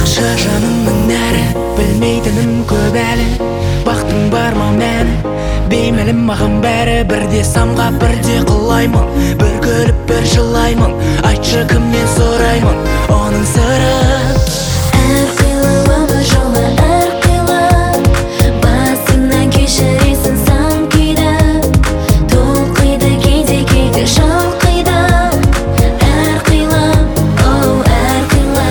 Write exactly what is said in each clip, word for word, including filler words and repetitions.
Айтпақшы жаныңның нәрі, білмейтінім көп әлі. Бақтың бар ма мәні, беймәлім маған бәрі. Бірде самға бірде құлаймын, бір күліп бір жылаймын. Айтшы кімнен сұраймын оның сырын. Әрқилы өмір жолы әрқилы, басыңнан кешіресің сан күйді. Толқиды кейде кейде шалқиды. Әрқилы, оу әрқилы.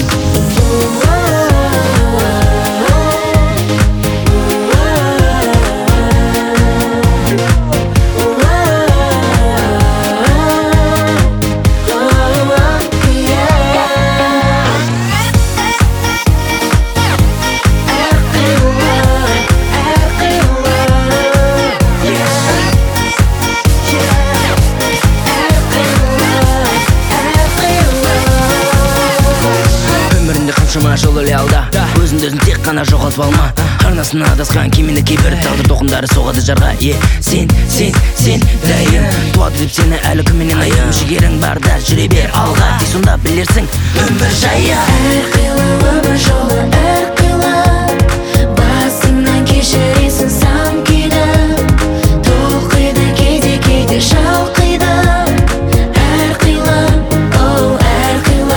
Қаншама жол өле алда, өзіңді өзің тек қана жоғалтып алма. Арнасына адасқан кемені кейбір тағдыр тоқымдары соғады жарға. Е, сен, сен, сен дайын туады деп сені әлі күнменен айым. Жігерің барда жүре бер алға, тек сонда білерсің өмір жайы. Әрқилы өмір жолы әрқилы, басыңнан кешіресің сан күйді. Толқиды кейде кейде шалқиды. Әрқилы, оу әрқилы.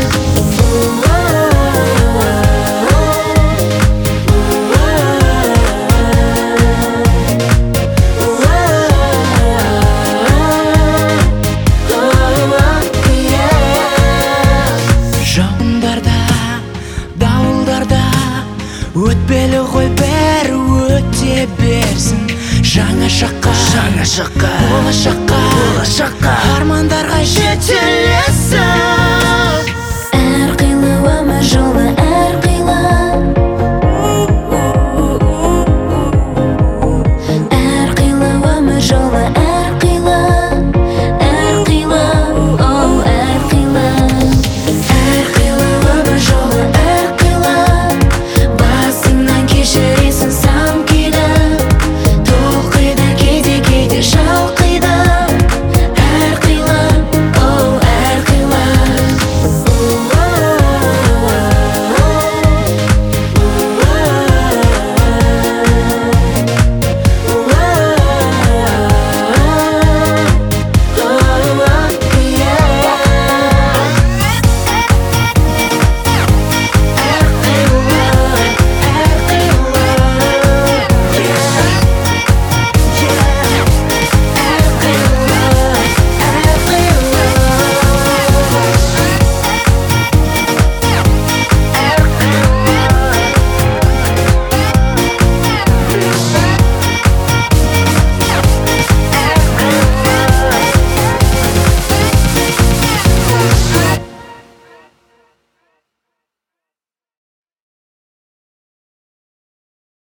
Жауындарда, дауылдарда, өтпелі ғой бәрі өте берсін. Жаңа шаққа, жаңа шаққа, болашаққа, болашаққа, армандарға жетелесің.